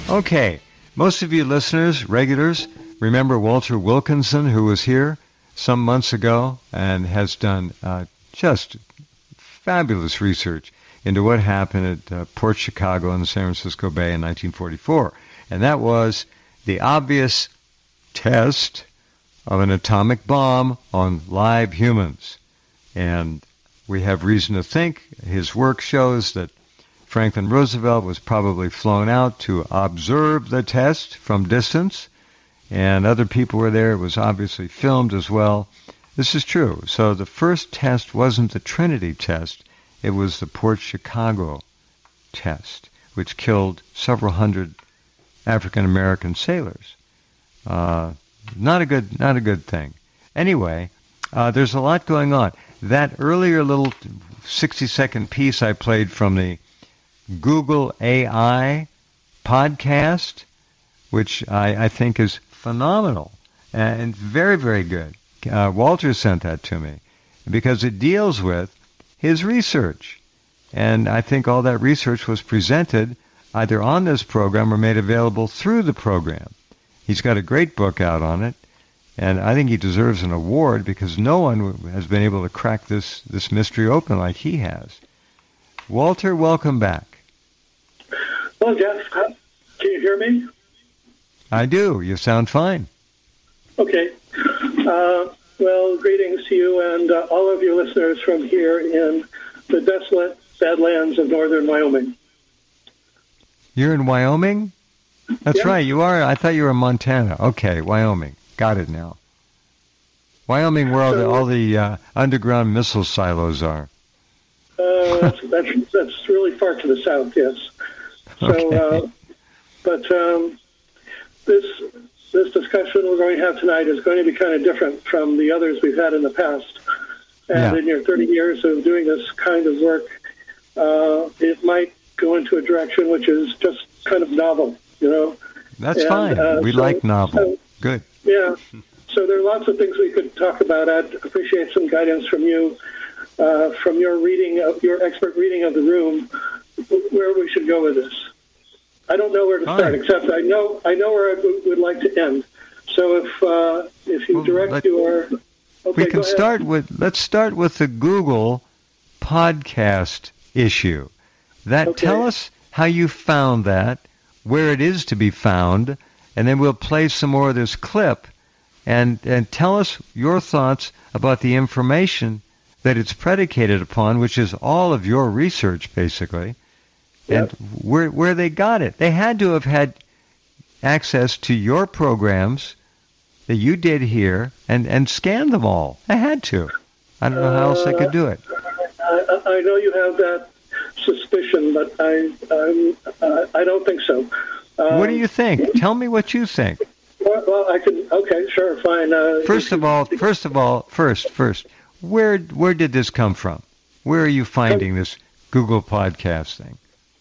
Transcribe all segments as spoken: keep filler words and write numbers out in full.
Okay, most of you listeners, regulars, remember Walter Wilkinson, who was here some months ago and has done uh, just fabulous research into what happened at uh, Port Chicago in the San Francisco Bay in nineteen forty-four. And that was the obvious test of an atomic bomb on live humans. And we have reason to think his work shows that Franklin Roosevelt was probably flown out to observe the test from distance, and other people were there. It was obviously filmed as well. This is true. So the first test wasn't the Trinity test. It was the Port Chicago test, which killed several hundred African-American sailors. Uh, not a good, not a good thing. Anyway, uh, there's a lot going on. That earlier little sixty-second piece I played from the Google A I podcast, which I, I think is phenomenal and very, very good. Uh, Walter sent that to me because it deals with his research. And I think all that research was presented either on this program or made available through the program. He's got a great book out on it, and I think he deserves an award because no one has been able to crack this, this mystery open like he has. Walter, welcome back. Well, Jeff, can you hear me? I do. You sound fine. Okay. Uh, well, greetings to you and uh, all of your listeners from here in the desolate Badlands of northern Wyoming. You're in Wyoming? That's yeah. right. You are. I thought you were in Montana. Okay, Wyoming. Got it now. Wyoming, where all so, the, all the uh, underground missile silos are. Uh, that's, that's, that's really far to the south, yes. So, okay. uh, but um, this this discussion we're going to have tonight is going to be kind of different from the others we've had in the past. And yeah. in your thirty years of doing this kind of work, uh, it might go into a direction which is just kind of novel, you know. That's and, fine. Uh, we so, like novel. So, Good. Yeah. So there are lots of things we could talk about. I'd appreciate some guidance from you, uh, from your reading, of, your expert reading of the room, where we should go with this. I don't know where to Fine. start, except I know I know where I w- would like to end. So if uh, if you well, direct let, your, okay, we can start with. Let's start with the Google podcast issue. That okay. Tell us how you found that, where it is to be found, and then we'll play some more of this clip, and and tell us your thoughts about the information that it's predicated upon, which is all of your research, basically. And yep. where where they got it. They had to have had access to your programs that you did here and, and scan them all. They had to. I don't know how else they could do it. I, I know you have that suspicion, but I I'm, uh, I don't think so. Um, what do you think? Tell me what you think. Well, well I can. Okay, sure, fine. Uh, first of all, first of all, first, first, where where did this come from? Where are you finding this Google podcast thing?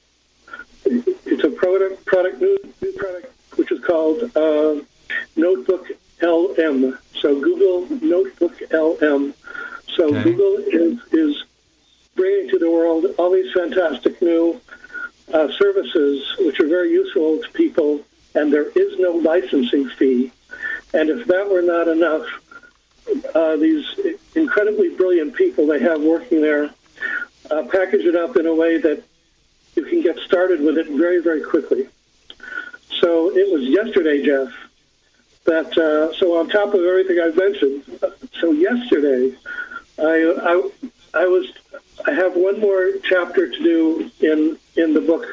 It's a product, product new, new product, which is called uh, Notebook L M. So Google Notebook L M. So okay. Google is is bringing to the world all these fantastic new uh, services, which are very useful to people, and there is no licensing fee. And if that were not enough, uh, these incredibly brilliant people they have working there uh, package it up in a way that you can get started with it very, very quickly. So it was yesterday, Jeff, that, uh, so on top of everything I've mentioned, so yesterday, I, I, I was, I have one more chapter to do in, in the book.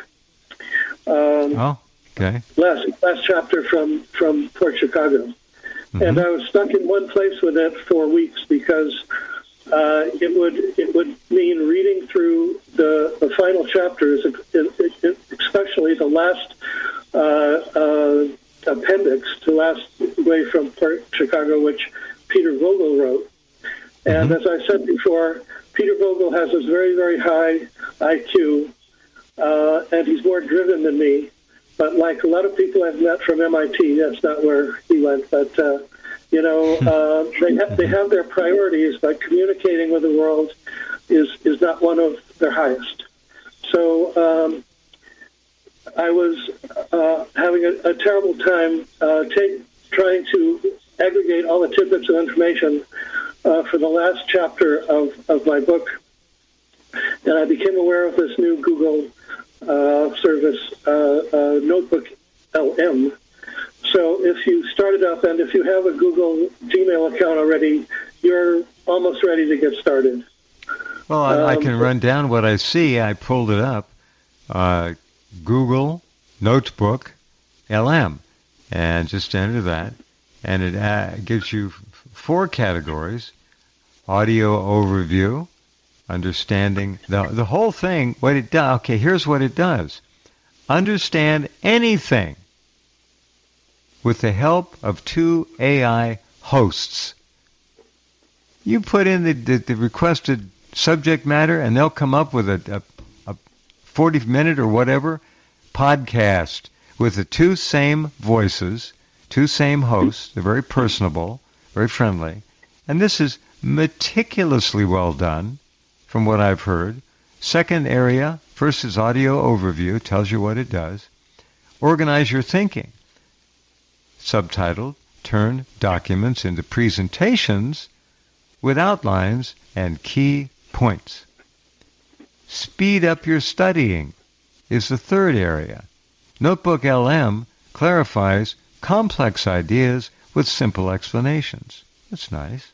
Um, oh, okay. Last, last chapter from, from Port Chicago. Mm-hmm. And I was stuck in one place with it for weeks because Uh, it would it would mean reading through the, the final chapters, especially the last uh, uh, appendix, the last way from Port Chicago, which Peter Vogel wrote. And mm-hmm. as I said before, Peter Vogel has this very, very high I Q, uh, and he's more driven than me. But like a lot of people I've met from M I T, that's not where he went, but... Uh, You know, uh, they have they have their priorities, but communicating with the world is is not one of their highest. So um, I was uh, having a, a terrible time uh, take, trying to aggregate all the tidbits of information uh, for the last chapter of, of my book. And I became aware of this new Google uh, service, uh, uh, Notebook L M. So if you start it up and if you have a Google Gmail account already, you're almost ready to get started. Well, I, um, I can but, run down what I see. I pulled it up. Uh, Google Notebook L M, and just enter that, and it uh, gives you f- four categories: audio overview, understanding the the whole thing. What it does? Okay, here's what it does: understand anything with the help of two A I hosts. You put in the, the, the requested subject matter, and they'll come up with a, a, a forty minute or whatever podcast with the two same voices, two same hosts. They're very personable, very friendly. And this is meticulously well done from what I've heard. Second area, first is audio overview, tells you what it does. Organize your thinking. Subtitled, turn documents into presentations with outlines and key points. Speed up your studying is the third area. Notebook L M clarifies complex ideas with simple explanations. That's nice.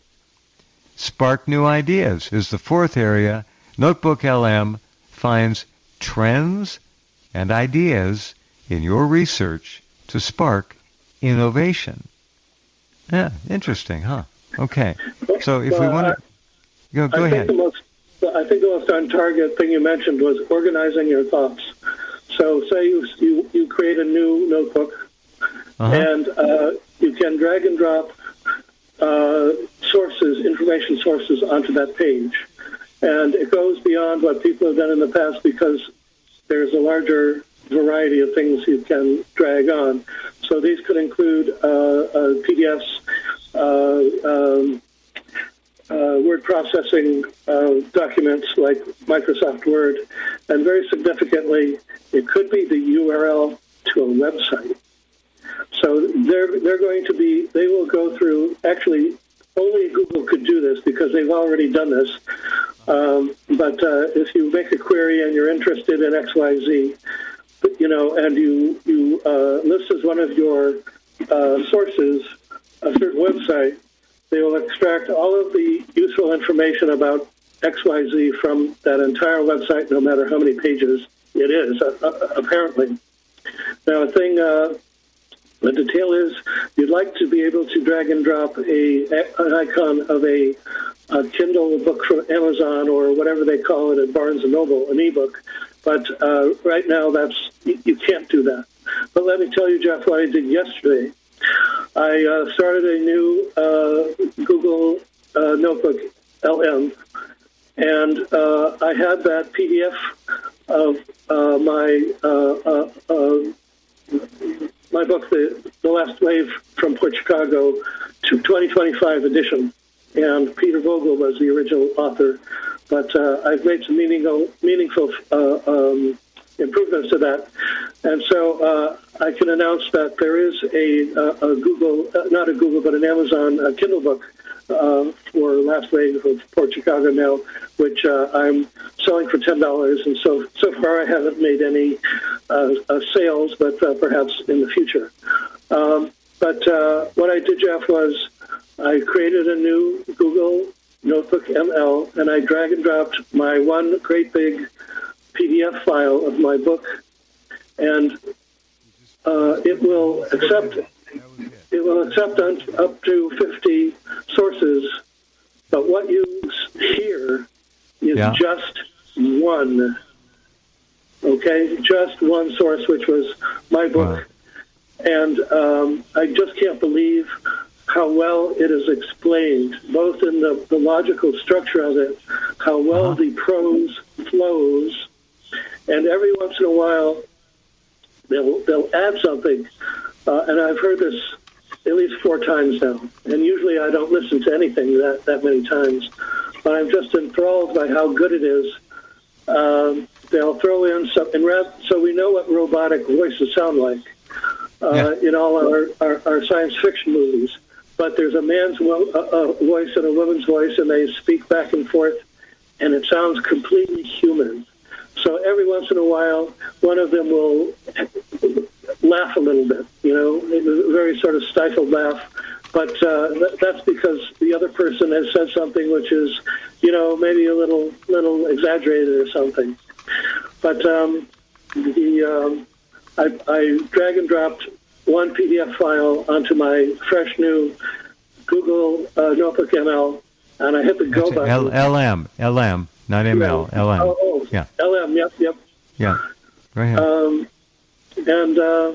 Spark new ideas is the fourth area. Notebook L M finds trends and ideas in your research to spark innovation. Yeah, interesting, huh? Okay. So if well, we want to... Go, go I ahead. Think the most, I think the most on target thing you mentioned was organizing your thoughts. So say you you, you create a new notebook, uh-huh. and uh, you can drag and drop uh, sources, information sources onto that page. And it goes beyond what people have done in the past because there's a larger variety of things you can drag on. So these could include uh, uh, P D Fs, uh, um, uh, word processing uh, documents like Microsoft Word, and very significantly, it could be the U R L to a website. So they're they're going to be they will go through. Actually, only Google could do this because they've already done this. Um, but uh, if you make a query and you're interested in X Y Z, you know, and you you uh, list as one of your uh, sources a certain website, they will extract all of the useful information about X Y Z from that entire website, no matter how many pages it is, uh, apparently. Now, a thing, uh, the detail is you'd like to be able to drag and drop a an icon of a, a Kindle book from Amazon or whatever they call it at Barnes and Noble, an ebook. But uh, right now, that's you, you can't do that. But let me tell you, Jeff, what I did yesterday. I uh, started a new uh, Google uh, Notebook L M, and uh, I had that P D F of uh, my uh, uh, uh, my book, the, the Last Wave from Port Chicago, to twenty twenty-five edition, and Peter Vogel was the original author. But uh, I've made some meaningful, meaningful uh, um, improvements to that. And so uh, I can announce that there is a, a, a Google, uh, not a Google, but an Amazon uh, Kindle book uh, for Last Wave of Port Chicago now, which uh, I'm selling for ten dollars. And so so far I haven't made any uh, uh, sales, but uh, perhaps in the future. Um, but uh, what I did, Jeff, was I created a new Google Notebook M L, and I drag and dropped my one great big P D F file of my book, and uh, it will accept it will accept up to fifty sources. But what you hear is yeah. just one. Okay, just one source, which was my book, wow. and um, I just can't believe how well it is explained, both in the, the logical structure of it, how well uh-huh. the prose flows, and every once in a while they'll they'll add something. Uh, and I've heard this at least four times now. And usually I don't listen to anything that, that many times. But I'm just enthralled by how good it is. Um, they'll throw in some, and rather, so we know what robotic voices sound like uh, yeah. in all our, our, our science fiction movies. But there's a man's wo- uh, voice and a woman's voice, and they speak back and forth, and it sounds completely human. So every once in a while, one of them will laugh a little bit, you know, a very sort of stifled laugh. But uh, that's because the other person has said something which is, you know, maybe a little little exaggerated or something. But um, the um, I, I drag and dropped one P D F file onto my fresh new Google uh, Notebook M L, and I hit the go button. L- LM, LM, not M L, yeah. L M. Oh, oh, yeah. L M, yep, yep. Yeah, go ahead. Um, and uh,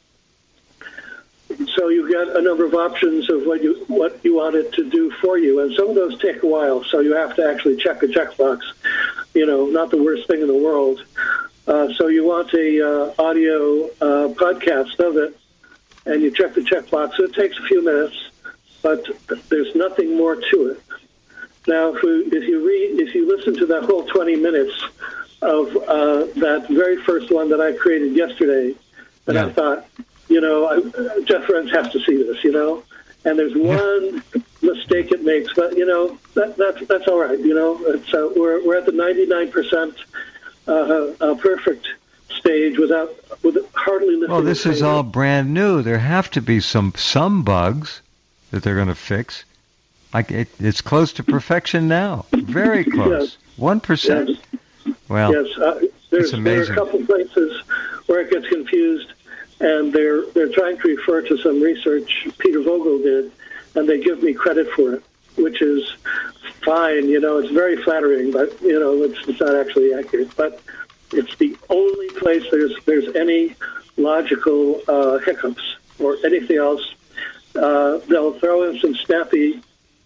so you get a number of options of what you what you want it to do for you, and some of those take a while, so you have to actually check a checkbox. You know, not the worst thing in the world. Uh, so you want a uh, audio uh, podcast of it, and you check the checkbox. It takes a few minutes, but there's nothing more to it. Now, if, we, if you read, if you listen to that whole twenty minutes of uh, that very first one that I created yesterday, and yeah. I thought, you know, I, Jeff Renz has to see this, you know. And there's one yeah. mistake it makes, but you know that, that's that's all right. You know, it's, uh, we're we're at the ninety-nine percent uh, uh, perfect stage without with hardly lifting. Well, this is all brand new. There have to be some some bugs that they're going to fix. Like it, it's close to perfection now. Very close. One yes. percent. Yes. Well, yes. Uh, there's, there are a couple places where it gets confused, and they're they're trying to refer to some research Peter Vogel did, and they give me credit for it, which is fine. You know, it's very flattering, but you know, it's, it's not actually accurate. But it's the only place there's there's any logical uh, hiccups or anything else. Uh, they'll throw in some snappy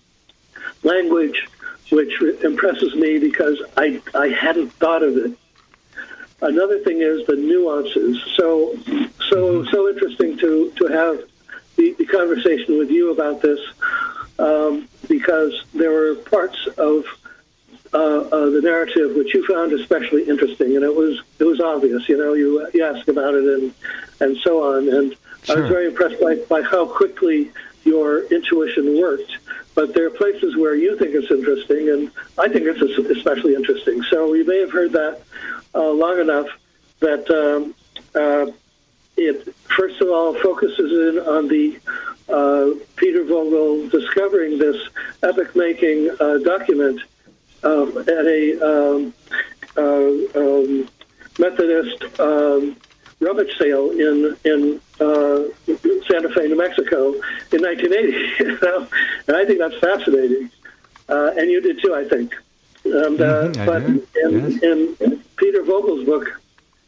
language, which impresses me because I I hadn't thought of it. Another thing is the nuances. So so so interesting to to have the, the conversation with you about this um, because there were parts of uh, uh, the narrative which you found especially interesting, and it was it was obvious. You know, you you asked about it and and so on, and sure. I was very impressed by by how quickly your intuition worked. But there are places where you think it's interesting, and I think it's especially interesting. So you may have heard that uh, long enough that um, uh, it, first of all, focuses in on the uh, Peter Vogel discovering this epic-making uh, document uh, at a um, uh, um, Methodist um, rummage sale in in uh, Santa Fe, New Mexico, in nineteen eighty. You know? And I think that's fascinating, uh, and you did too, I think. And uh, mm-hmm, but in, yes. in, in Peter Vogel's book,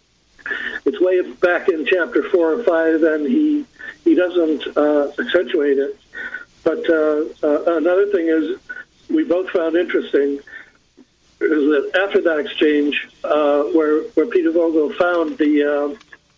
it's way back in chapter four or five, and he he doesn't uh, accentuate it. But uh, uh, another thing is we both found interesting is that after that exchange, uh, where where Peter Vogel found the uh,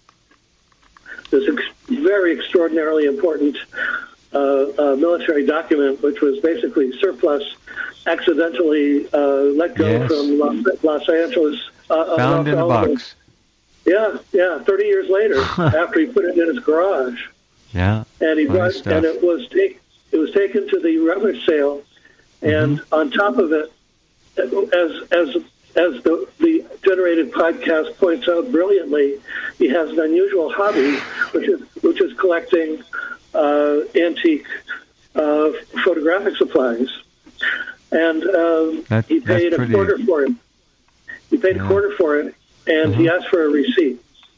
this ex- very extraordinarily important uh, uh, military document, which was basically surplus, accidentally uh, let go yes. from Los, Los Angeles. Uh, Found in a box. Yeah, yeah. Thirty years later, after he put it in his garage. Yeah. And he brought, stuff. and it was take, it was taken to the rummage sale, and mm-hmm. on top of it, as as as the the generated podcast points out brilliantly, he has an unusual hobby, which is which is collecting uh, antique uh, photographic supplies, and um, that, he paid a quarter for it. He paid yeah. a quarter for it, and mm-hmm. he asked for a receipt,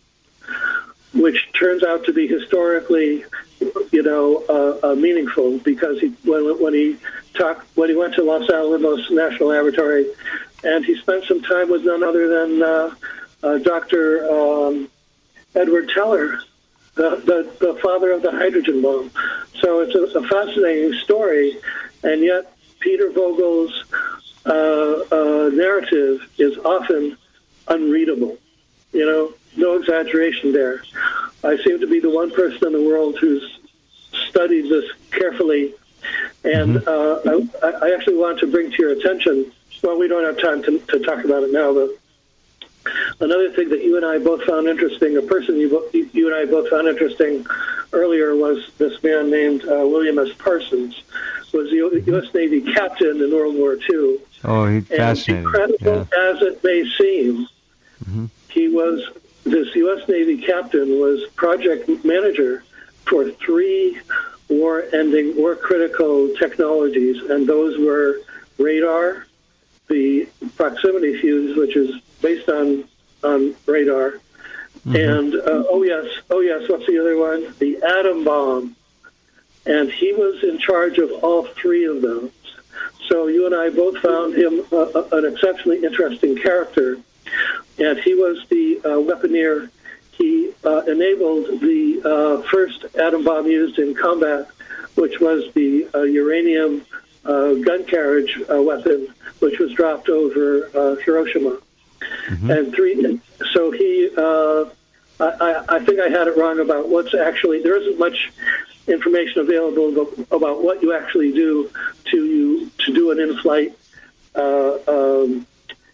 which turns out to be historically, you know, uh, uh, meaningful because he when when he talked when he went to Los Alamos National Laboratory, and he spent some time with none other than uh, uh, Doctor Um, Edward Teller, the, the the father of the hydrogen bomb. So it's a, a fascinating story, and yet Peter Vogel's uh, uh, narrative is often unreadable. You know, no exaggeration there. I seem to be the one person in the world who's studied this carefully, and mm-hmm. uh, I, I actually want to bring to your attention, well, we don't have time to, to talk about it now, but Another thing that you and I both found interesting, a person you, bo- you and I both found interesting earlier, was this man named uh, William S. Parsons, was the U S Navy captain in World War Two. Oh, he's and fascinating. Incredible Yeah. as it may seem, Mm-hmm. he was, this U S Navy captain was project manager for three war-ending, war-critical technologies, and those were radar, the proximity fuse, which is based on on radar, mm-hmm. and uh, oh yes, oh yes, what's the other one? The atom bomb, and he was in charge of all three of those. So you and I both found him uh, an exceptionally interesting character, and he was the uh, weaponeer. He uh, enabled the uh, first atom bomb used in combat, which was the uh, uranium uh, gun carriage uh, weapon, which was dropped over uh, Hiroshima. Mm-hmm. And three, so he, uh, I, I think I had it wrong about what's actually, there isn't much information available about what you actually do to you to do an in-flight uh, um,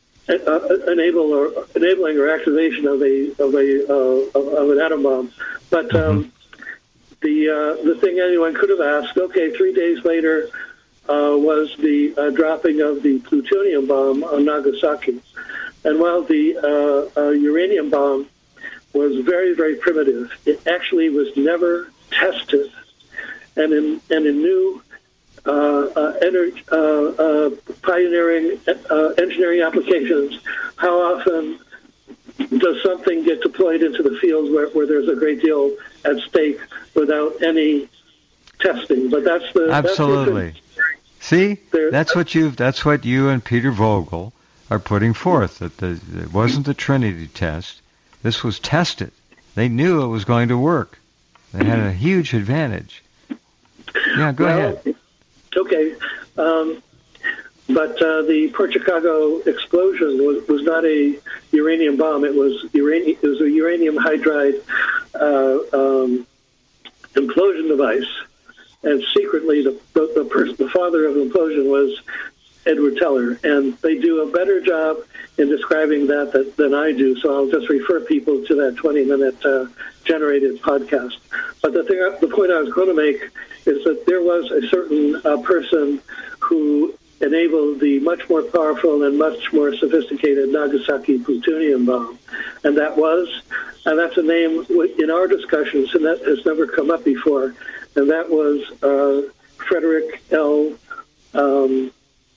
uh, enable or enabling or activation of a of a uh, of, of an atom bomb. But um, mm-hmm. the uh, the thing anyone could have asked, okay, three days later uh, was the uh, dropping of the plutonium bomb on Nagasaki. And while the uh, uh, uranium bomb was very, very primitive, it actually was never tested. And in and in new uh, uh, ener- uh, uh, pioneering uh, engineering applications, how often does something get deployed into the field where, where there's a great deal at stake without any testing? But that's the absolutely. That's See, there, that's what you that's what you and Peter Vogel are putting forth. That the, it wasn't the Trinity test. This was tested. They knew it was going to work. They had a huge advantage. Yeah, go well, ahead. Okay. Um, but uh, the Port Chicago explosion was, was not a uranium bomb. It was uranium. It was a uranium hydride uh, um, implosion device. And secretly, the the, the, person, the father of the implosion was Edward Teller. And they do a better job in describing that, that than I do. So I'll just refer people to that twenty-minute uh, generated podcast. But the thing, the point I was going to make is that there was a certain uh, person who enabled the much more powerful and much more sophisticated Nagasaki plutonium bomb. And that was, and that's a name in our discussions, and that has never come up before, and that was uh, Frederick L. Um,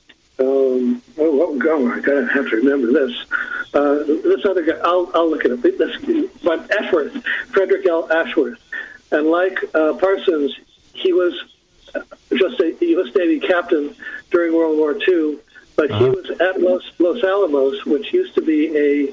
um, oh, oh, oh, I gotta have to remember this. Uh, this other guy, I'll, I'll look it up. This, but Ashworth, Frederick L. Ashworth. And like uh, Parsons, he was just a U S Navy captain during World War Two, but uh-huh. he was at Los, Los Alamos, which used to be a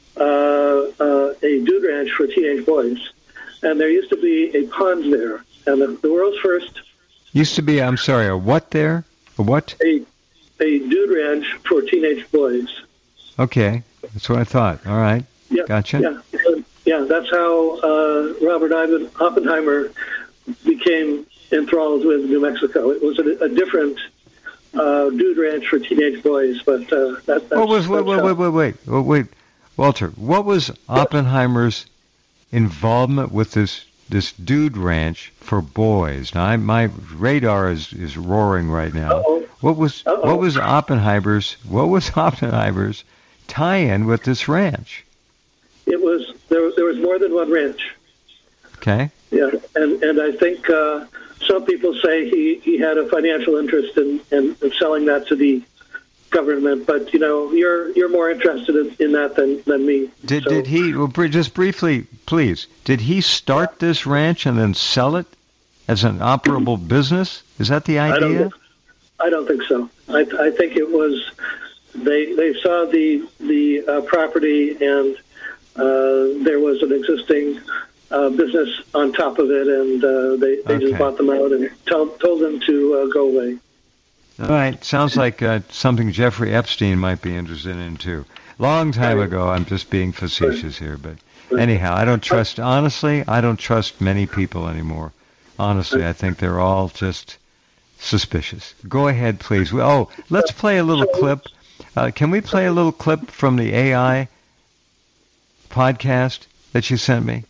uh, uh, a dude ranch for teenage boys, and there used to be a pond there, and the, the world's first used to be. I'm sorry, a what there? A what? A a dude ranch for teenage boys. Okay, that's what I thought. All right, yeah, gotcha. Yeah, yeah, that's how uh, Robert Ivan Oppenheimer became enthralled with New Mexico. It was a, a different uh, dude ranch for teenage boys, but uh, that, that's... What was, wait, that's wait, wait, wait, wait, wait, Walter, what was Oppenheimer's involvement with this this dude ranch for boys? Now, I, my radar is, is roaring right now. Uh-oh. What was Uh-oh. what was Oppenheimer's what was Oppenheimer's tie-in with this ranch? It was there. There was more than one ranch. Okay. Yeah, and and I think uh, some people say he, he had a financial interest in, in, in selling that to the government, but you know you're you're more interested in, in that than, than me. Did so, did he well, just briefly, please? Did he start this ranch and then sell it as an operable business? Is that the idea? I don't, I don't think so. I I think it was they they saw the the uh, property and uh, there was an existing uh, business on top of it, and uh, they they okay. just bought them out and told told them to uh, go away. All right, sounds like uh, something Jeffrey Epstein might be interested in too. Long time ago. I'm just being facetious here, but anyhow, I don't trust. Honestly, I don't trust many people anymore. Honestly, I think they're all just suspicious. Go ahead, please. Oh, let's play a little clip. Uh, can we play a little clip from the A I podcast that you sent me?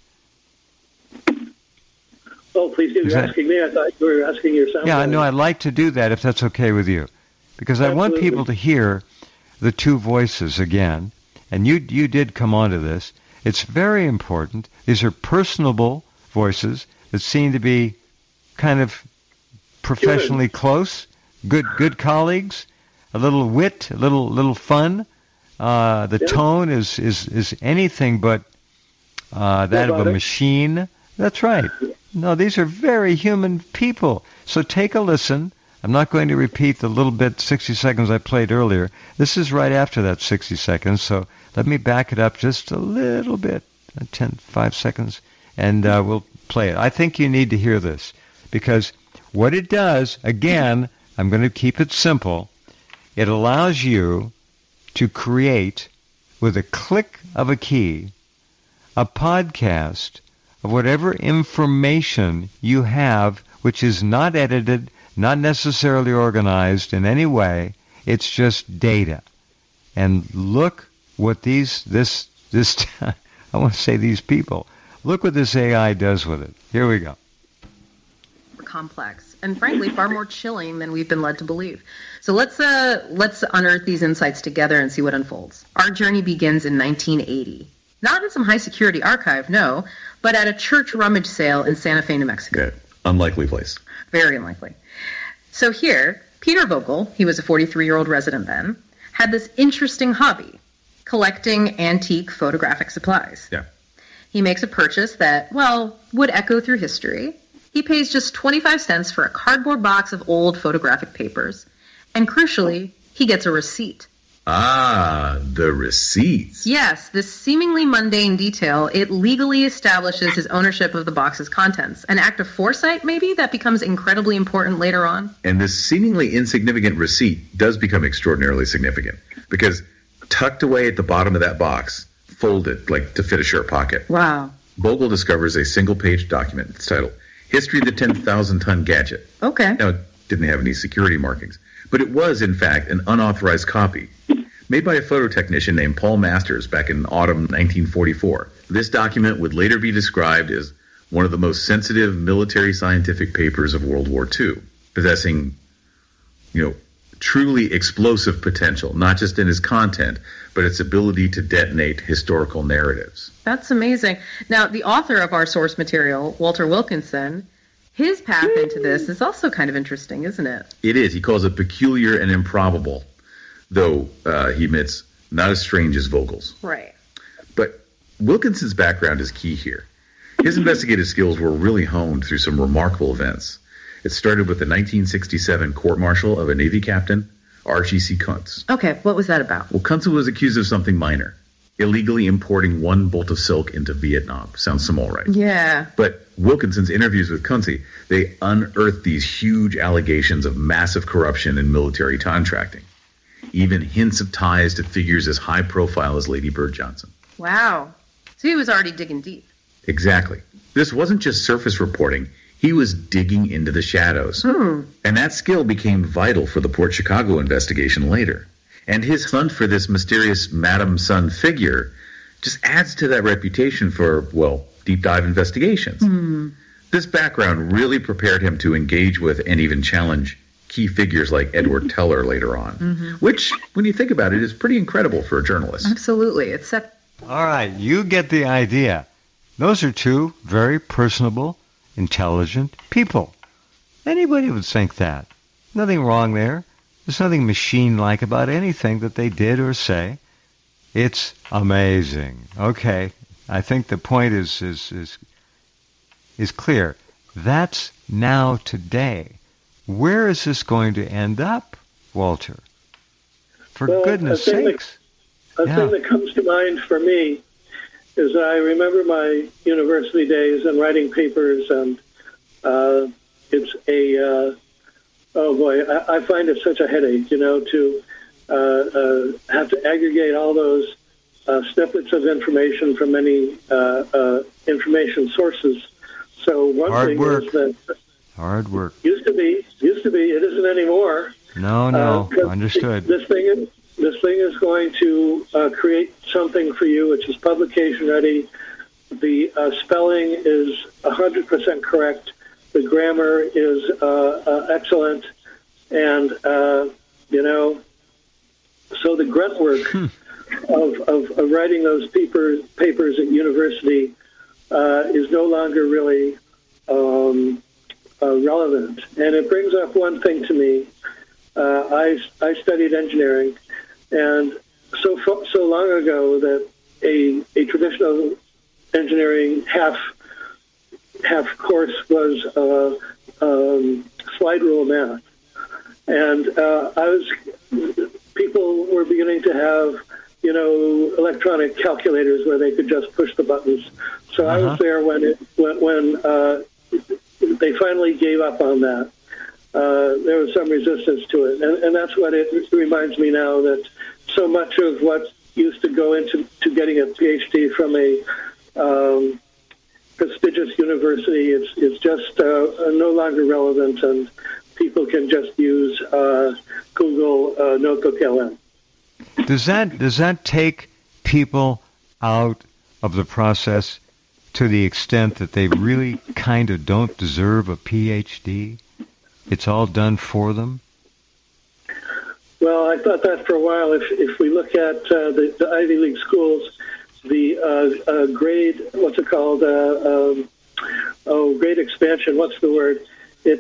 Oh, please do. You're that, asking me. I thought you were asking your sound. Yeah, no, I'd like to do that if that's okay with you. Because I Absolutely. want people to hear the two voices again. And you you did come onto this. It's very important. These are personable voices that seem to be kind of professionally close, good good colleagues, a little wit, a little little fun. Uh, the yeah. tone is, is, is anything but uh, that of a machine. That's right. No, these are very human people. So take a listen. I'm not going to repeat the little bit, sixty seconds I played earlier. This is right after that sixty seconds, so let me back it up just a little bit, ten, five seconds, and uh, we'll play it. I think you need to hear this, because what it does, again, I'm going to keep it simple. It allows you to create, with a click of a key, a podcast of whatever information you have, which is not edited, not necessarily organized in any way. It's just data. And look what these, this, this, I want to say these people, look what this A I does with it. Here we go. Complex and frankly far more chilling than we've been led to believe. So let's uh, let's unearth these insights together and see what unfolds. Our journey begins in nineteen eighty. Not in some high-security archive, no, but at a church rummage sale in Santa Fe, New Mexico. Yeah, unlikely place. Very unlikely. So here, Peter Vogel, he was a forty-three-year-old resident then, had this interesting hobby, collecting antique photographic supplies. Yeah. He makes a purchase that, well, would echo through history. He pays just twenty-five cents for a cardboard box of old photographic papers. And crucially, he gets a receipt. Ah, the receipts. Yes, this seemingly mundane detail, it legally establishes his ownership of the box's contents. An act of foresight, maybe, that becomes incredibly important later on. And this seemingly insignificant receipt does become extraordinarily significant, because tucked away at the bottom of that box, folded like to fit a shirt pocket, Wow. Vogel discovers a single-page document. It's titled History of the ten thousand Ton Gadget. Okay. Now, it didn't have any security markings, but it was, in fact, an unauthorized copy made by a photo technician named Paul Masters back in autumn nineteen forty-four. This document would later be described as one of the most sensitive military scientific papers of World War Two, possessing, you know, truly explosive potential, not just in its content, but its ability to detonate historical narratives. That's amazing. Now, the author of our source material, Walter Wilkinson, his path into this is also kind of interesting, isn't it? It is. He calls it peculiar and improbable, though uh, he admits not as strange as Vogel's. Right. But Wilkinson's background is key here. His investigative skills were really honed through some remarkable events. It started with the nineteen sixty-seven court-martial of a Navy captain, Archie C. Kuntz. Okay, what was that about? Well, Kuntz was accused of something minor, illegally importing one bolt of silk into Vietnam. Sounds small, right? Yeah. But Wilkinson's interviews with Kuntz, they unearthed these huge allegations of massive corruption in military contracting, even hints of ties to figures as high profile as Lady Bird Johnson. Wow. So he was already digging deep. Exactly. This wasn't just surface reporting. He was digging into the shadows. Hmm. And that skill became vital for the Port Chicago investigation later. And his hunt for this mysterious Madame Sun figure just adds to that reputation for, well, deep dive investigations. Hmm. This background really prepared him to engage with and even challenge key figures like Edward Teller later on, mm-hmm. which, when you think about it, is pretty incredible for a journalist. Absolutely. It's set. All right, you get the idea. Those are two very personable, intelligent people. Anybody would think that. Nothing wrong there. There's nothing machine-like about anything that they did or say. It's amazing. Okay, I think the point is is is, is clear. That's now today. Where is this going to end up, Walter? For well, goodness sakes. That, a yeah. thing that comes to mind for me is I remember my university days and writing papers, and uh, it's a, uh, oh boy, I, I find it such a headache, you know, to uh, uh, have to aggregate all those uh, snippets of information from many uh, uh, information sources. So one Hard thing work. is that Hard work. used to be, used to be, it isn't anymore. No, no, Uh, 'cause understood. This thing, this this thing is going to uh, create something for you which is publication ready. The uh, spelling is one hundred percent correct. The grammar is uh, uh, excellent. And, uh, you know, so the grunt work hmm. of, of, of writing those paper, papers at university uh, is no longer really um, uh, relevant. And it brings up one thing to me. Uh, I, I studied engineering, and so so long ago that a a traditional engineering half half course was uh, um, slide rule math, and uh, I was people were beginning to have you know electronic calculators where they could just push the buttons. So uh-huh. I was there when it when, when uh, they finally gave up on that. Uh, there was some resistance to it, and, and that's what it reminds me now, that so much of what used to go into to getting a PhD from a um, prestigious university is, is just uh, no longer relevant, and people can just use uh, Google uh, Notebook L M. Does that, does that take people out of the process to the extent that they really kind of don't deserve a PhD? It's all done for them? Well, I thought that for a while. If if we look at uh, the, the Ivy League schools, the uh, uh, grade, what's it called? Uh, um, oh, grade expansion. What's the word? It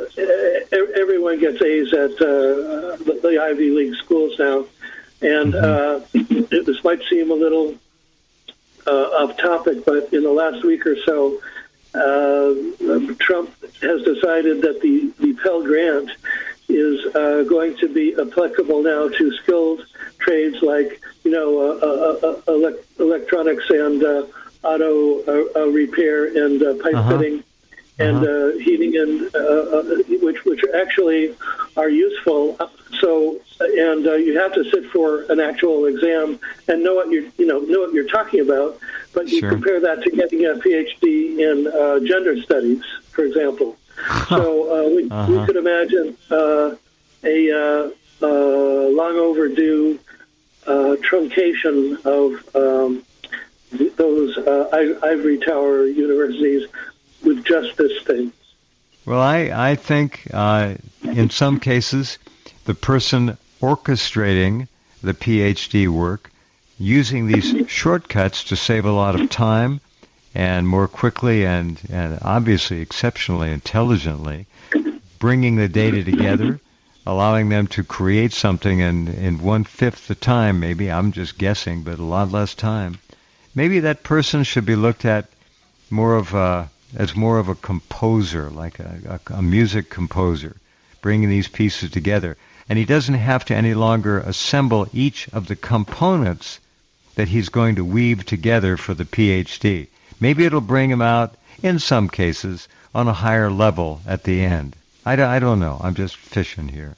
uh, everyone gets A's at uh, the, the Ivy League schools now, and uh, it, this might seem a little uh, off topic, but in the last week or so, Uh, Trump has decided that the, the Pell Grant is uh, going to be applicable now to skilled trades like, you know, uh, uh, uh, elect- electronics and uh, auto uh, uh, repair and uh, pipe uh-huh. fitting and uh-huh. uh, heating, and uh, uh, which which actually are useful. So, and uh, you have to sit for an actual exam and know what you're, you know, know what you're talking about. But you sure. compare that to getting a PhD in uh, gender studies, for example. So uh, we, uh-huh. we could imagine uh, a uh, uh, long overdue uh, truncation of um, th- those uh, I- ivory tower universities with just this thing. Well, I, I think uh, in some cases the person orchestrating the PhD work, using these shortcuts to save a lot of time and more quickly and, and obviously exceptionally intelligently, bringing the data together, allowing them to create something in, in one-fifth the time, maybe, I'm just guessing, but a lot less time. Maybe that person should be looked at more of a, as more of a composer, like a, a, a music composer, bringing these pieces together. And he doesn't have to any longer assemble each of the components that he's going to weave together for the PhD. Maybe it'll bring him out, in some cases, on a higher level at the end. I, d- I don't know. I'm just fishing here.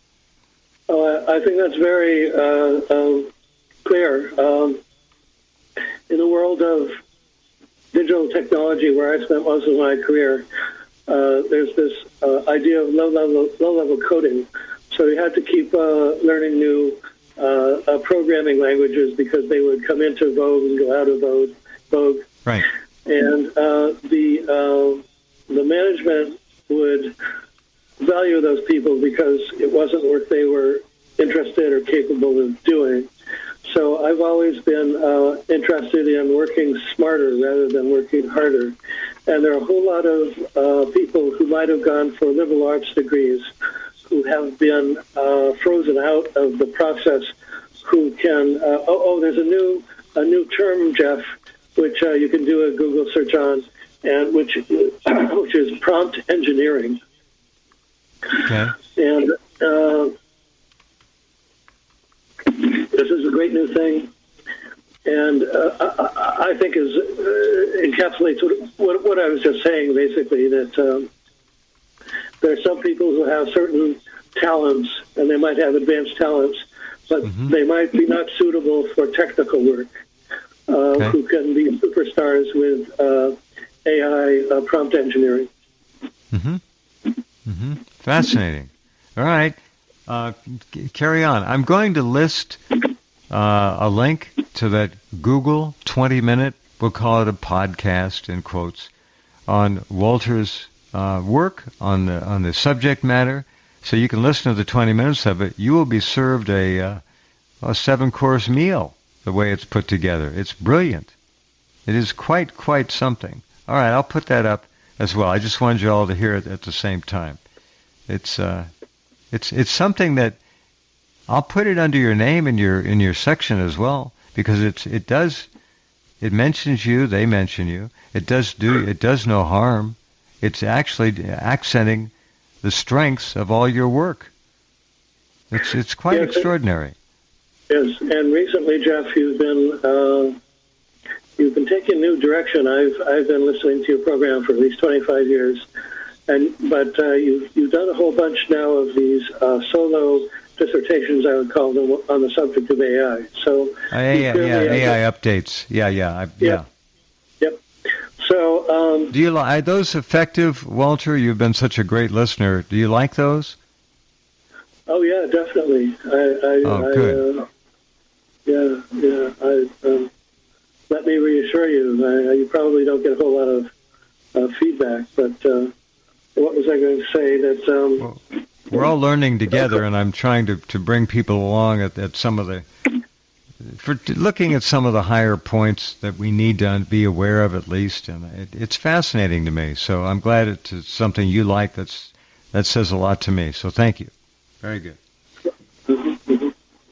Oh, I think that's very uh, uh, clear. Um, in the world of digital technology, where I spent most of my career, uh, there's this uh, idea of low-level low-level coding. So you had to keep uh, learning new uh, uh, programming languages because they would come into vogue and go out of vogue. vogue. Right. And uh, the uh, the management would value those people because it wasn't work they were interested or capable of doing. So I've always been uh, interested in working smarter rather than working harder. And there are a whole lot of uh, people who might have gone for liberal arts degrees who have been uh, frozen out of the process, who can, uh, oh, oh, there's a new a new term, Jeff, which uh, you can do a Google search on, and which which is prompt engineering. Okay. And uh, this is a great new thing, and uh, I, I think is uh, encapsulates what, what I was just saying, basically, that um, there are some people who have certain talents, and they might have advanced talents, but mm-hmm. they might be not suitable for technical work, uh, okay. who can be superstars with uh, A I uh, prompt engineering. Mm-hmm. Mm-hmm. Fascinating. All right. Uh, c- carry on. I'm going to list uh, a link to that Google twenty-minute, we'll call it a podcast in quotes, on Walter's uh, work on the on the subject matter, so you can listen to the twenty minutes of it. You will be served a, uh, a seven-course meal the way it's put together. It's brilliant. It is quite, quite something. All right, I'll put that up as well. I just wanted you all to hear it at the same time. It's uh, it's it's something that I'll put it under your name in your in your section as well, because it's it does it mentions you, they mention you. It does do it does no harm. It's actually accenting the strengths of all your work. It's it's quite yes, extraordinary. Yes, and recently, Jeff, you've been uh, you've been taking a new direction. I've I've been listening to your program for at least twenty-five years, and but uh, you've you've done a whole bunch now of these uh, solo dissertations, I would call them, on the subject of A I. So uh, yeah, yeah, yeah, A I updates. Yeah, yeah, I, yeah. Yep. So um, do you like are those effective, Walter? You've been such a great listener. Do you like those? Oh yeah, definitely. I, I, oh, I good. Uh, yeah, yeah. I, um, let me reassure you, I, you probably don't get a whole lot of uh, feedback. But uh, what was I going to say? That um, well, we're all learning together, and I'm trying to, to bring people along at, at some of the for looking at some of the higher points that we need to be aware of, at least. And it, it's fascinating to me. So I'm glad it's something you like. That's that says a lot to me. So thank you. Very good. Mm-hmm, mm-hmm.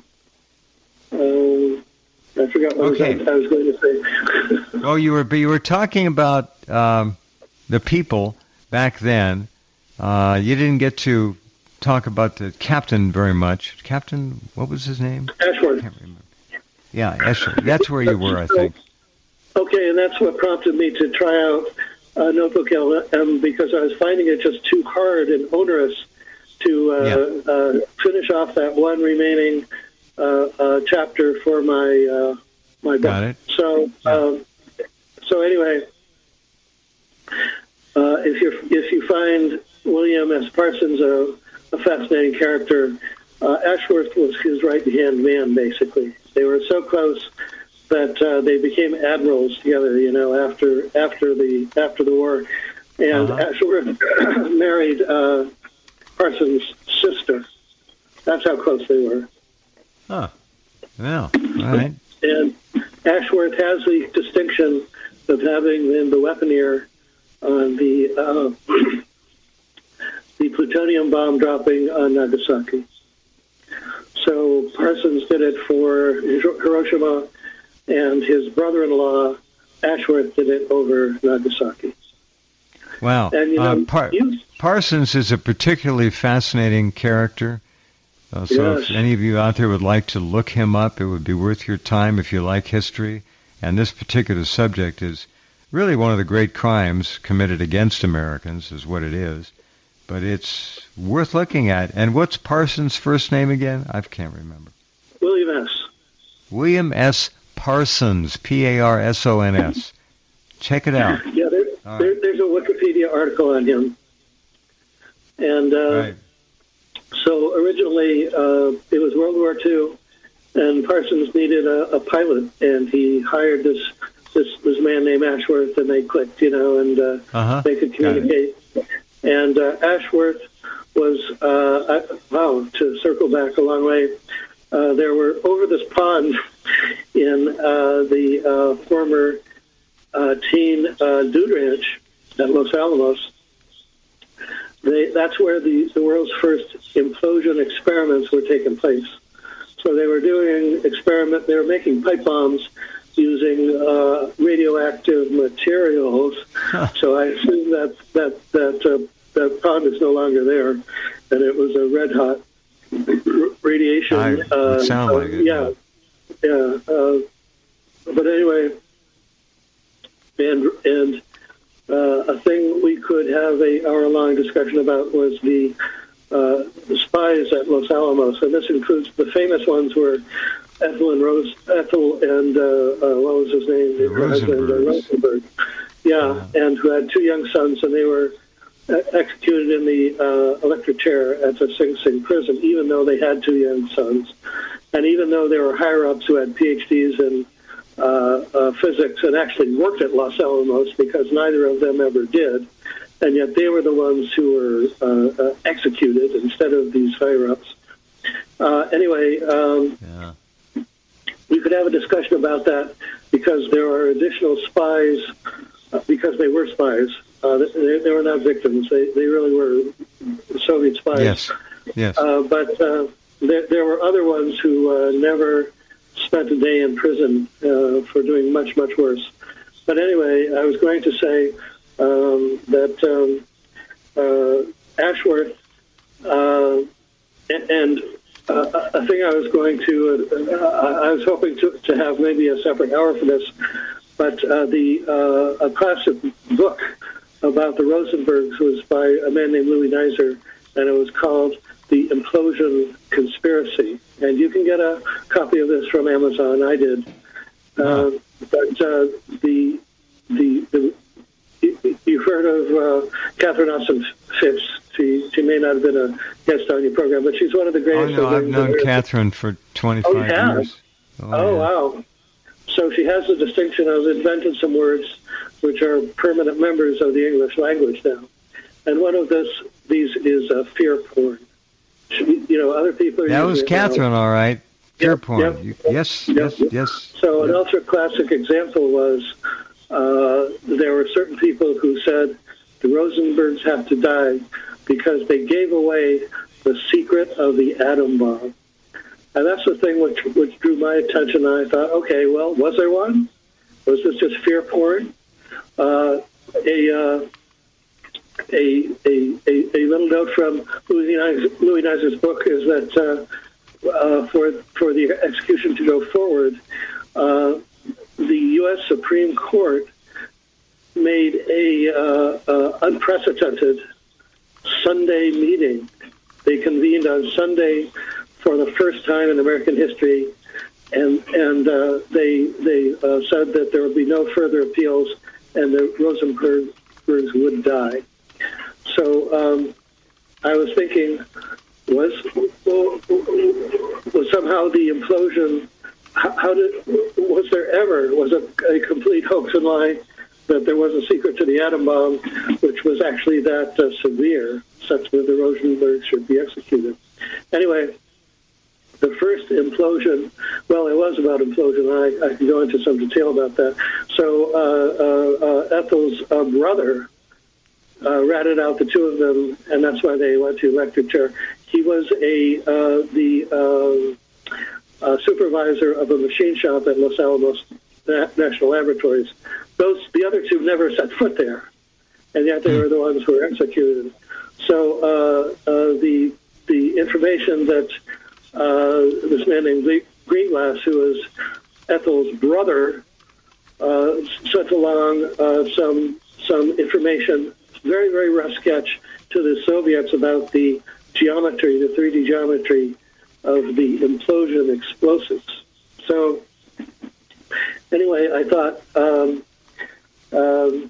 Um, I forgot what okay. I was going to say. Well, you were you were talking about um, the people back then. Uh, you didn't get to talk about the captain very much. Captain, what was his name? Ashworth. I can't remember. Yeah, Ashworth. That's where you were, I think. Okay, and that's what prompted me to try out uh, Notebook L M, because I was finding it just too hard and onerous to uh, yeah. uh, finish off that one remaining uh, uh, chapter for my uh, my book. Got it. So, yeah. um, so anyway, uh, if you if you find William S. Parsons a, a fascinating character, uh, Ashworth was his right hand man. Basically, they were so close that uh, they became admirals together. You know, after after the after the war, and uh-huh. Ashworth married Uh, Parsons' sister. That's how close they were. Huh. Well, all right. And Ashworth has the distinction of having been the weaponeer on the uh, the plutonium bomb dropping on Nagasaki. So Parsons did it for Hiroshima, and his brother-in-law Ashworth did it over Nagasaki. Wow. And, you know, uh, Par- you, Parsons is a particularly fascinating character. Uh, so yes. if any of you out there would like to look him up, it would be worth your time if you like history. And this particular subject is really one of the great crimes committed against Americans, is what it is. But it's worth looking at. And what's Parsons' first name again? I can't remember. William S. William S. Parsons, P A R S O N S. Check it out. Yeah, there, All there, right. there's a Wikipedia article on him. And uh, Right. so originally uh, it was World War Two, and Parsons needed a, a pilot, and he hired this, this this man named Ashworth, and they clicked, you know, and uh, Uh-huh. they could communicate. And uh, Ashworth was, uh, I, wow, to circle back a long way, uh, there were over this pond in uh, the uh, former uh, teen uh, dude ranch at Los Alamos. They, that's where the, the world's first implosion experiments were taking place. So they were doing experiment. They were making pipe bombs using uh, radioactive materials. Huh. So I assume that that that uh, that pond is no longer there, and it was a red hot radiation. I, it uh, would sound uh, like it. Yeah, yeah. Uh, but anyway, and and. Uh, a thing we could have a hour-long discussion about was the, uh, the spies at Los Alamos, and this includes the famous ones were Ethel and Rose, Ethel and uh, uh, what was his name? The Rosenbergs. Rosenberg. Yeah, uh, and who had two young sons, and they were executed in the uh, electric chair at the Sing Sing prison, even though they had two young sons. And even though there were higher-ups who had P H Ds in uh, uh, physics and actually worked at Los Alamos, because neither of them ever did, and yet they were the ones who were uh, uh, executed instead of these higher-ups. Uh, anyway, um, yeah. we could have a discussion about that, because there are additional spies, uh, because they were spies. Uh, they, they were not victims. They, they really were Soviet spies. Yes, yes. Uh, but uh, there, there were other ones who uh, never spent a day in prison uh, for doing much, much worse. But anyway, I was going to say um, that um, uh, Ashworth, uh, and uh, a thing I was going to, uh, I was hoping to, to have maybe a separate hour for this, but uh, the uh, a classic book about the Rosenbergs was by a man named Louis Neiser, and it was called The Implosion Conspiracy. And you can get a copy of this from Amazon. I did. Uh, but uh, the, the the you've heard of uh, Catherine Austin Phipps. She she may not have been a guest on your program, but she's one of the greatest. Oh no, I've known Catherine for twenty-five oh, yeah. years. Oh, oh yeah. Wow! So she has the distinction of inventing some words which are permanent members of the English language now. And one of this, these is uh, fear porn. You know, other people are That was Catherine, now. all right. Fear yep, porn. Yep, you, yes, yep. yes, yes. So yep. an ultra-classic example was uh, there were certain people who said the Rosenbergs have to die because they gave away the secret of the atom bomb. And that's the thing which, which drew my attention. And I thought, okay, well, was there one? Was this just fear porn? Uh, a, uh, a, a, a, a little note from Louis Neiser's book is that uh, uh, for, for the execution to go forward, uh, the U S Supreme Court made a uh, uh, unprecedented Sunday meeting. They convened on Sunday for the first time in American history, and and uh, they they uh, said that there would be no further appeals, and the Rosenbergs would die. So um, I was thinking, was was somehow the implosion? How, how did was there ever was it a complete hoax and lie that there was a secret to the atom bomb, which was actually that uh, severe, such that the Rosenbergs should be executed? Anyway, the first implosion, well, it was about implosion. I, I can go into some detail about that. So uh, uh, uh, Ethel's uh, brother uh, ratted out the two of them, and that's why they went to electric chair. He was a uh, the uh, uh, supervisor of a machine shop at Los Alamos National Laboratories. Those the other two never set foot there, and yet they were the ones who were executed. So uh, uh, the the information that uh, this man named Greenglass, who was Ethel's brother, uh, sent along uh, some some information, very very rough sketch to the Soviets about the geometry, the three D geometry of the implosion explosives. So anyway, I thought. Um, Um,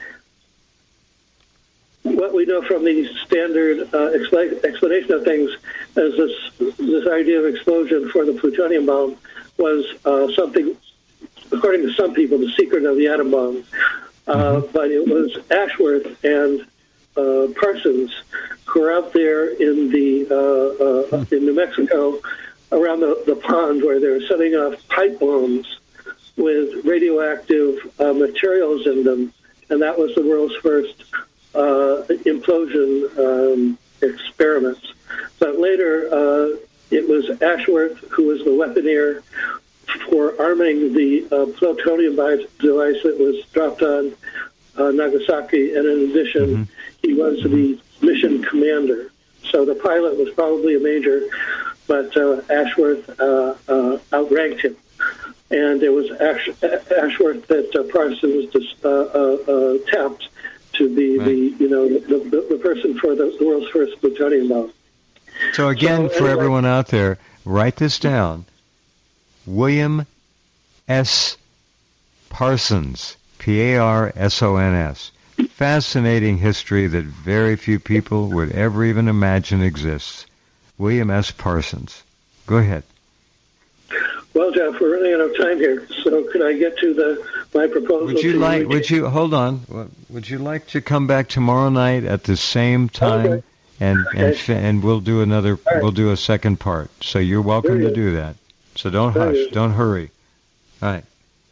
what we know from the standard uh, expla- explanation of things is this this idea of explosion for the plutonium bomb was uh, something, according to some people, the secret of the atom bomb. Uh, but it was Ashworth and uh, Parsons who were out there in the uh, uh, in New Mexico around the, the pond where they were setting off pipe bombs with radioactive uh, materials in them, and that was the world's first uh, implosion um, experiments. But later, uh, it was Ashworth who was the weaponeer for arming the uh, plutonium device that was dropped on uh, Nagasaki, and in addition, mm-hmm. he was the mission commander. So the pilot was probably a major, but uh, Ashworth uh, uh, outranked him. And it was Ash- Ashworth that uh, Parsons uh, uh, uh, tapped to be right. the you know the, the, the person for the, the world's first plutonium bomb. So again, so, for anyway, everyone out there, write this down: William S. Parsons, P A R S O N S. fascinating history that very few people would ever even imagine exists. William S. Parsons. Go ahead. Well, Jeff, we're running out of time here, so could I get to the my proposal? Would you like? You? Would you hold on? Would you like to come back tomorrow night at the same time, okay. and and okay. and we'll do another. Right. We'll do a second part. So you're welcome to do that. So don't Very hush. Good. Don't hurry. All right.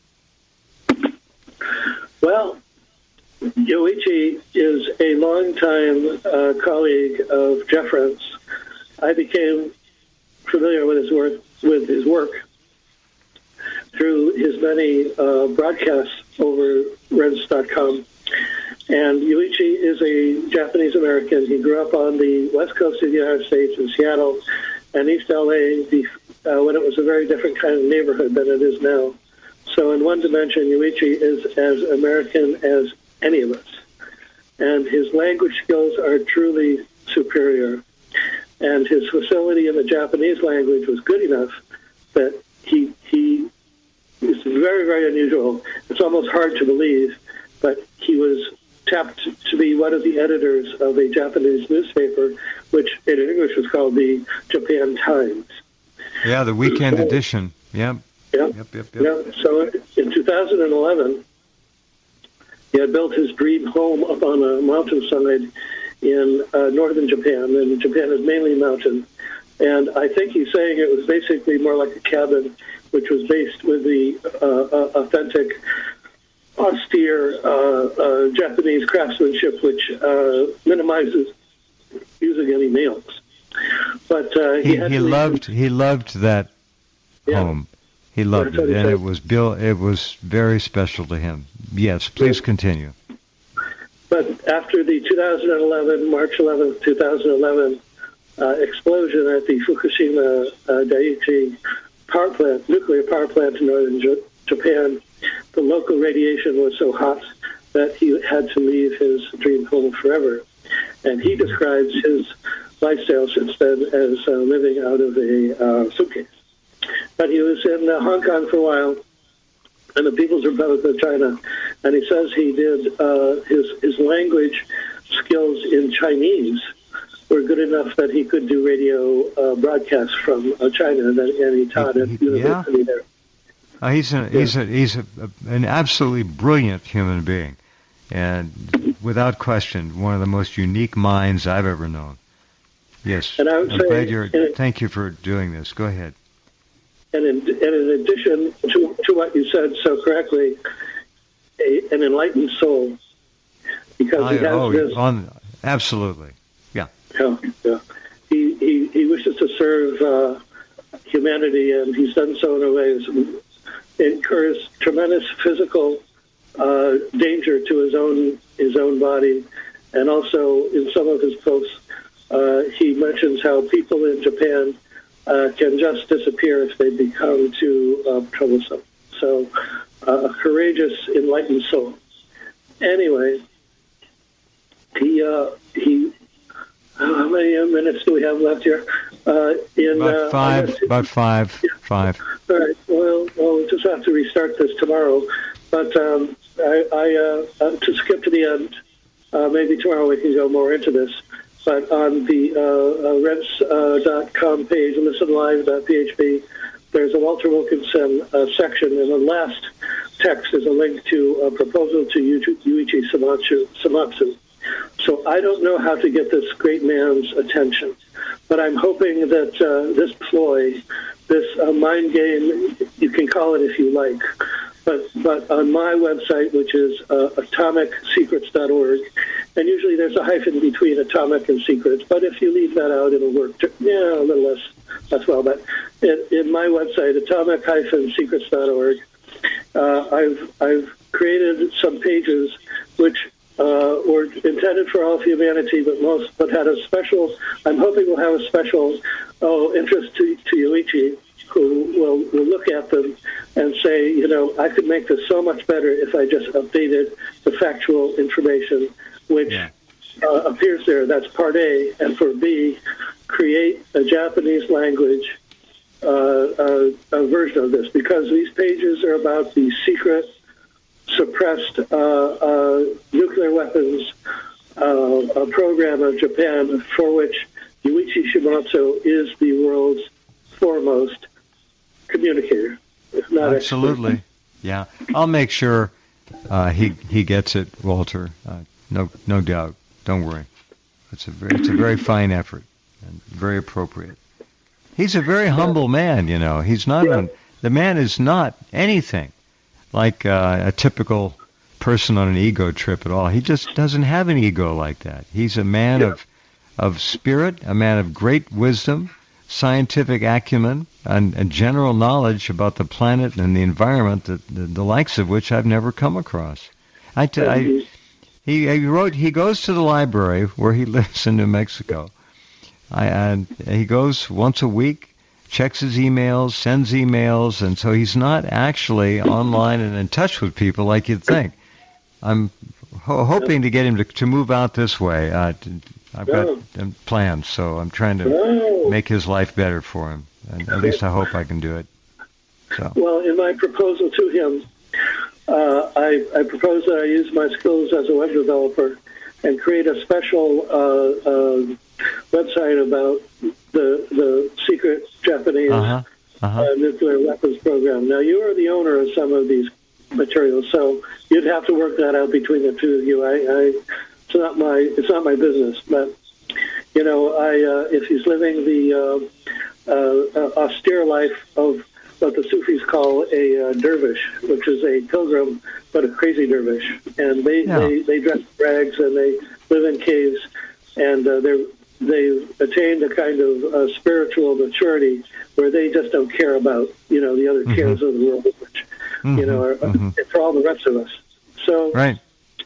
Well, Yoichi is a longtime uh, colleague of Jeff Rense. I became familiar with his work with his work through his many uh, broadcasts over rense dot com. And Yoichi is a Japanese American. He grew up on the west coast of the United States in Seattle and East L A the, uh, when it was a very different kind of neighborhood than it is now. So in one dimension, Yoichi is as American as any of us. And his language skills are truly superior. And his facility in the Japanese language was good enough that he he is very, very unusual. It's almost hard to believe, but he was tapped to be one of the editors of a Japanese newspaper, which in English was called the Japan Times. Yeah, the weekend so, edition. Yep. Yep. Yep, yep, yep. Yep. So in two thousand eleven, he had built his dream home up on a mountainside in uh, northern Japan, and Japan is mainly mountain. And I think he's saying it was basically more like a cabin, which was based with the uh, uh, authentic, austere uh, uh, Japanese craftsmanship, which uh, minimizes using any nails. But uh, he, he, he loved he loved that yeah. home. He loved it, and it was built. It was very special to him. Yes, please continue. But after the two thousand eleven, March eleventh, two thousand eleven uh, explosion at the Fukushima uh, Daiichi power plant, nuclear power plant in northern J- Japan, the local radiation was so hot that he had to leave his dream home forever. And he describes his lifestyle since then as uh, living out of a uh, suitcase. But he was in uh, Hong Kong for a while, and the People's Republic of China. And he says he did uh, his his language skills in Chinese were good enough that he could do radio uh, broadcasts from uh, China, and, and he taught at university yeah. there. Uh, he's a, yeah. he's a, he's a, an absolutely brilliant human being, and without question, one of the most unique minds I've ever known. Yes, and I would I'm say, glad you're. it, thank you for doing this. Go ahead. And in, and in addition to, to what you said so correctly, a, an enlightened soul, because I, he has oh, this. On, absolutely, yeah. Yeah, yeah. He, he he wishes to serve uh, humanity, and he's done so in a way that incurs tremendous physical uh, danger to his own his own body, and also in some of his posts, uh, he mentions how people in Japan uh, can just disappear if they become too uh, troublesome. So, uh, a courageous, enlightened soul. Anyway, he uh, he. How many minutes do we have left here? Uh, in, about uh, five. guess, about five. Yeah. Five. All right. Well, we'll just have to restart this tomorrow. But um, I, I uh, uh, to skip to the end, uh, maybe tomorrow we can go more into this. But on the uh, uh, rense dot com page, listen live dot p h p, there's a Walter Wilkinson uh, section, and the last text is a link to a proposal to Yuichi Samatsu. Samatsu. So I don't know how to get this great man's attention, but I'm hoping that uh, this ploy, this uh, mind game, you can call it if you like, but but on my website, which is uh, atomic secrets dot org, and usually there's a hyphen between atomic and secrets, but if you leave that out, it'll work. To, yeah, a little less as well. But in, in my website, atomic secrets dot org, uh, I've I've created some pages which Uh, were intended for all of humanity, but most, but had a special. I'm hoping we'll have a special oh interest to to Yoichi, who will will look at them and say, you know, I could make this so much better if I just updated the factual information, which yeah. uh, appears there. That's part A, and for B, create a Japanese language uh, uh, a version of this, because these pages are about the secret suppressed uh, uh, nuclear weapons uh, a program of Japan, for which Yuichi Shimatsu is the world's foremost communicator, if not Absolutely. expert. Yeah. I'll make sure uh, he he gets it, Walter. Uh, no no doubt. Don't worry. It's a very, it's a very fine effort and very appropriate. He's a very humble man, you know. He's not Yeah. an, the man is not anything like uh, a typical person on an ego trip at all. He just doesn't have an ego like that. He's a man Yeah. of of spirit, a man of great wisdom, scientific acumen, and, and general knowledge about the planet and the environment, that, the, the likes of which I've never come across. I, t- I he, he wrote. He goes to the library where he lives in New Mexico. I, and he goes once a week, checks his emails, sends emails, and so he's not actually online and in touch with people like you'd think. I'm ho- hoping to get him to, to move out this way. Uh, to, I've got um, plans, so I'm trying to Oh. make his life better for him. And at least I hope I can do it. So. Well, in my proposal to him, uh, I, I propose that I use my skills as a web developer and create a special uh, uh, website about the the secret Japanese Uh-huh. Uh-huh. uh, nuclear weapons program. Now, you are the owner of some of these materials, so you'd have to work that out between the two of you. I, I it's not my it's not my business, but you know, I uh, if he's living the uh, uh, austere life of what the Sufis call a uh, dervish, which is a pilgrim but a crazy dervish, and they Yeah. they, they dress in rags and they live in caves, and uh, they're they've attained a kind of uh, spiritual maturity where they just don't care about, you know, the other Mhm. cares of the world, which, Mhm. you know, are Mhm. for all the rest of us. So Right.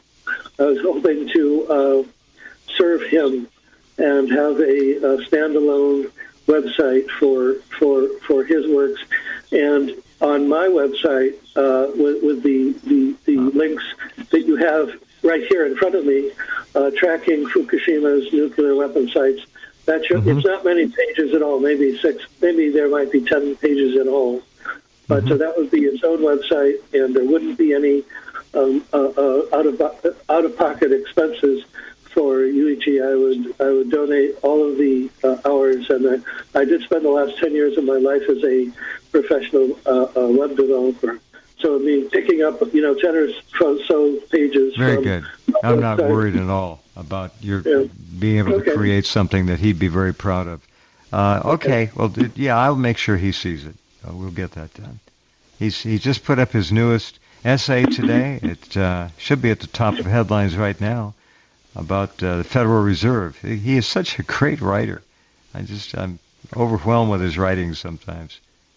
I was hoping to uh, serve him and have a, a standalone website for for for his works, and on my website uh, with, with the, the the links that you have right here in front of me, uh, tracking Fukushima's nuclear weapon sites. That should, Mhm. it's not many pages at all, maybe six, maybe there might be ten pages in all. But Mhm. uh, that would be its own website, and there wouldn't be any um, uh, uh, out of out of pocket expenses for Yuichi. I would I would donate all of the uh, hours, and I, I did spend the last ten years of my life as a professional uh, uh, web developer. So it'd be picking up, you know, ten or so pages. Very from good. my I'm not website. worried at all about your Yeah. being able to Okay. create something that he'd be very proud of. Uh, okay. Well, d- yeah, I'll make sure he sees it. Uh, we'll get that done. He's he just put up his newest essay today. It uh, should be at the top of headlines right now about uh, the Federal Reserve. He, he is such a great writer. I just I'm overwhelmed with his writing sometimes.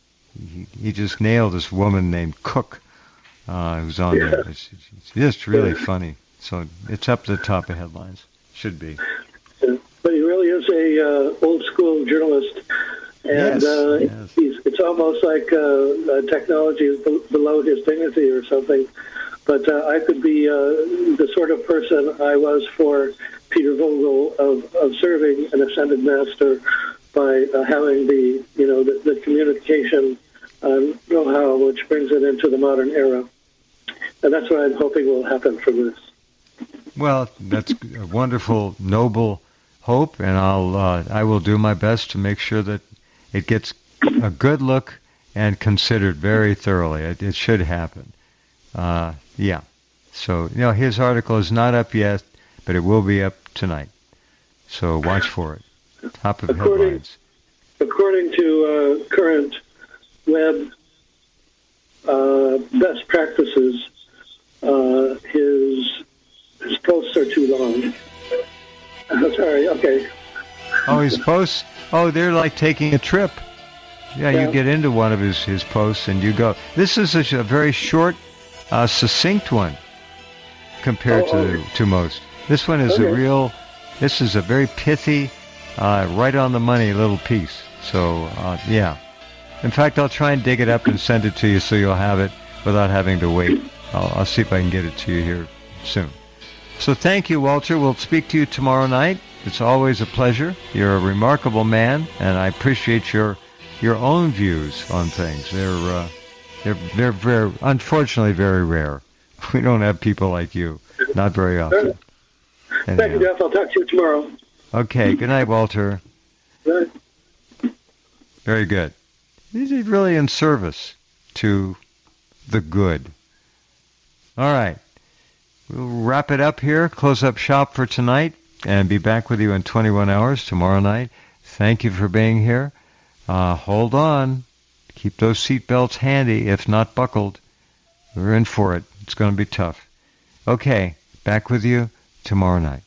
He, he just nailed this woman named Cook, uh, who's on there. It's, it's just really funny. So it's up to the top of headlines. Should be. Yeah. But he really is a uh, old school journalist, and Yes, uh, yes. he's, it's almost like uh, uh, technology is be- below his dignity or something. But uh, I could be uh, the sort of person I was for Peter Vogel of, of serving an ascended master by uh, having the you know the, the communication uh, know-how which brings it into the modern era, and that's what I'm hoping will happen from this. Well, that's a wonderful, noble hope, and I'll uh, I will do my best to make sure that it gets a good look and considered very thoroughly. It, it should happen. Uh, yeah. So you know, his article is not up yet, but it will be up tonight. So watch for it. Top of According- headlines. According to uh, current web uh, best practices, uh, his his posts are too long. Uh, sorry. Okay. Oh, his posts. Oh, they're like taking a trip. Yeah, Yeah. you get into one of his, his posts and you go. This is a, a very short, uh, succinct one compared Oh, to oh. to most. This one is Okay. a real. This is a very pithy, uh, right on the money little piece. So uh, yeah. In fact, I'll try and dig it up and send it to you so you'll have it without having to wait. I'll, I'll see if I can get it to you here soon. So thank you, Walter. We'll speak to you tomorrow night. It's always a pleasure. You're a remarkable man, and I appreciate your your own views on things. They're uh, they're they're very unfortunately very rare. We don't have people like you. Not very often. Thank you, Jeff. I'll talk to you tomorrow. Okay. Good night, Walter. Good night. Very good. He's really in service to the good. All right. We'll wrap it up here, close up shop for tonight, and be back with you in twenty-one hours tomorrow night. Thank you for being here. Uh, hold on. Keep those seatbelts handy, if not buckled. We're in for it. It's going to be tough. Okay, back with you tomorrow night.